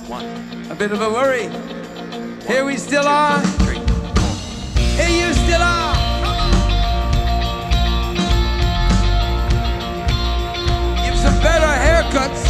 A bit of a worry. Here we still are. Here you still are. Give some better haircuts.